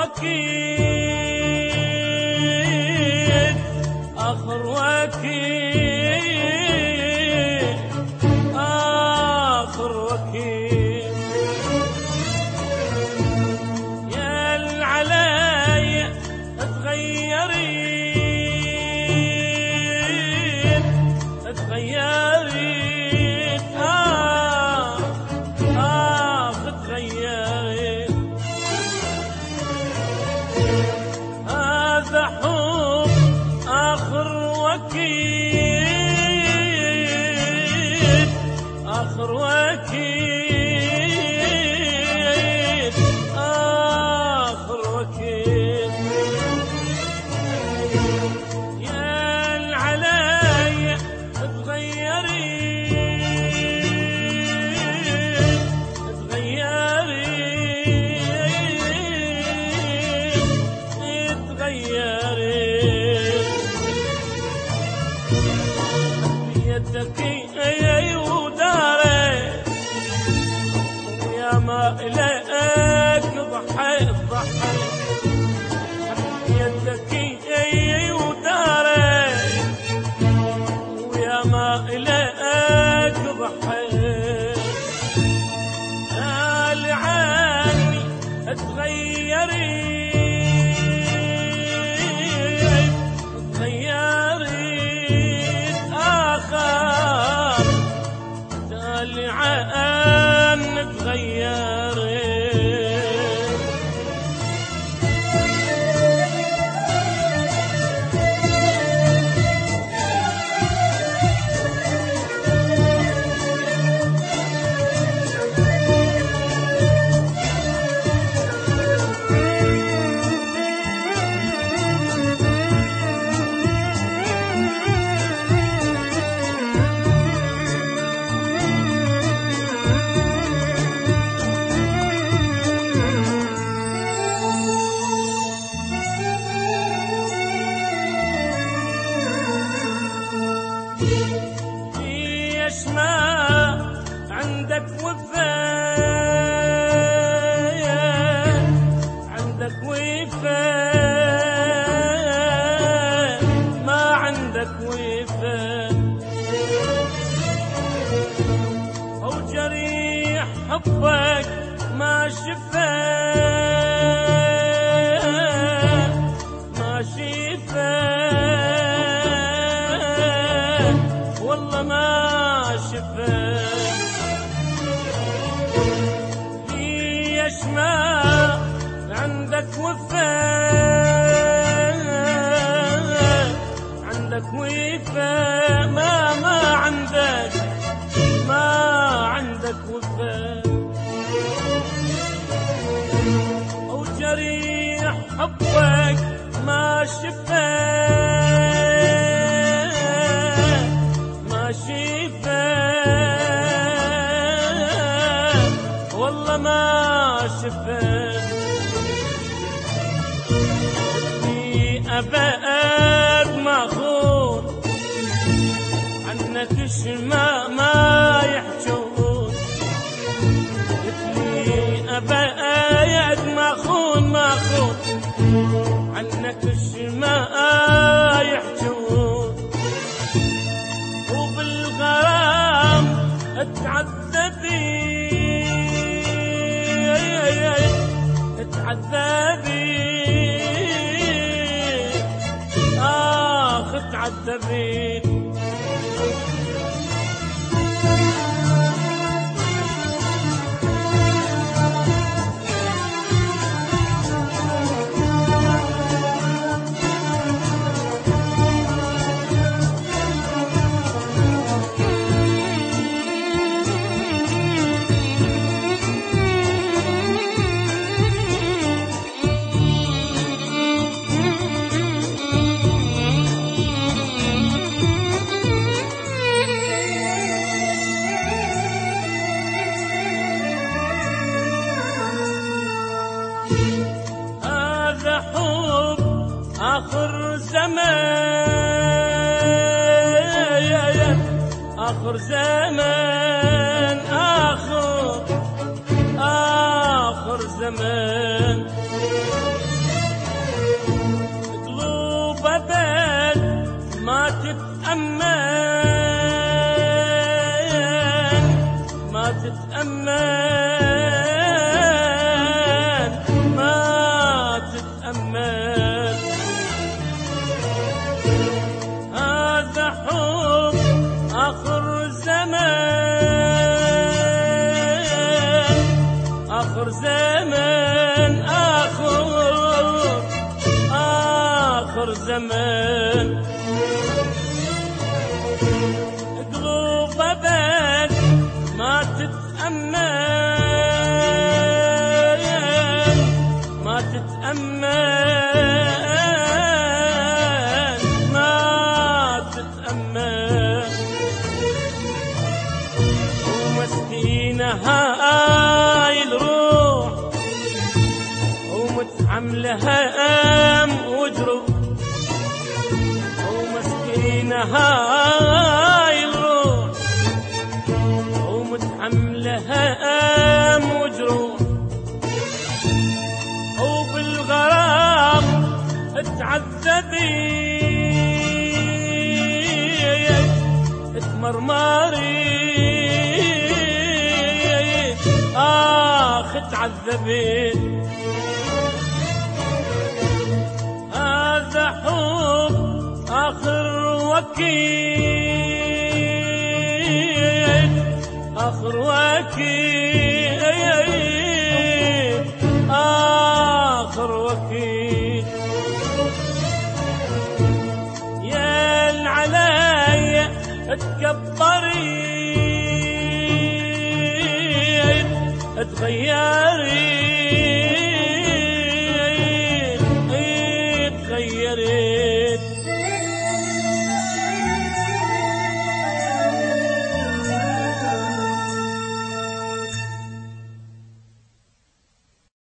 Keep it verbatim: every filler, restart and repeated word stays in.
وكيد آخر وكيد آخر وكيد يا العلايا تغيرين تغيرين آه آه تغيرين هذا حب آخر وكيد آخر وكيد آخر وكيد يا العلايا تغيرين تغيرين تغيرين بيدك اي وداري ويا ما إليك ضحيت ضحيت بيدك اي وداري ويا ما إليك ضحيت قال عني تغيرين تغيرين آخر قال عني تغيرين ليش ما عندك وفاء عندك وفاء ما عندك وفاء أو جريح حبك ما شفاء ما شفاء والله ما شفاء ليش ما عندك وفاء عندك وفاء ما ما عندك ما عندك وفاء أو جريح حبك ما شفاء ما شفاء والله ما شفاء في أبد ما خون عنك شما ما يحجون في أبد ما خون ما خون عنك شما يحجون وبالغرام تعذبين تعذبين آخ تعذبين آخر زمان آخر زمان آخر آخر زمان تتأمل ما تتأمل. هذا حب آخر زمان، آخر زمان، آخر آخر زمان. قلوب أبد ما تتأمل، ما تتأمل، ما تتأمل. ومسكينة هاي الروح ومتحملة هم وجروح، ومسكينة هاي الروح ومتحملة هم وجروح. وبالغرام تعذبي تمرمري، آخ تعذبي. هذا حب آخر وكيل، آخر وكيل، آخر وكيل. يا العلي تكبري تغيري